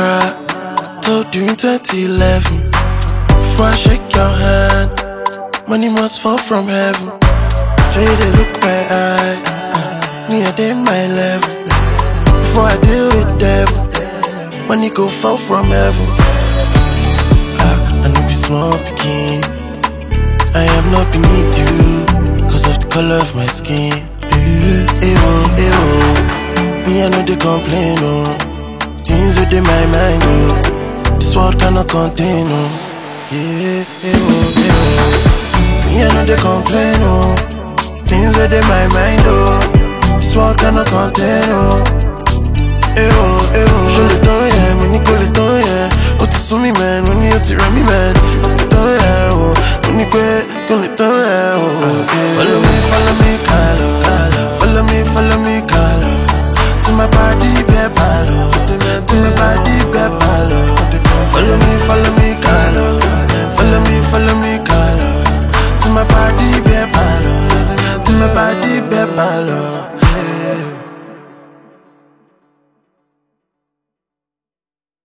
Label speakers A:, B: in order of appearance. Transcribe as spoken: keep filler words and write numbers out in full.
A: Mara, told you in twenty eleven. Before I shake your hand, money must fall from heaven. Show you they look my eye, uh, me I did my level. Before I deal with devil, money go fall from heaven. Ah, I know be small pikin, I am not beneath you, cause of the color of my skin. Ewo, ewo, me I know they complain, oh. Things within my mind, oh. This world cannot contain, oh. Yeah, ewo, ewo, me I know they complain, oh. Things within my mind, oh. This world cannot contain, oh. Ewo, ewo, je le temps, yeah, me ni le temps, yeah. Oh, tu sous mi man, when you ti run me man. Le temps, yeah, oh. When you quit, con le temps, yeah, oh. Follow me, follow me, Carlo. Follow me, follow me, Carlo. To my body, be palo. To my body, be palo. Follow me, follow me, Carlo. Follow me, follow me, Carlo. To my body, be palo. To my body, be palo.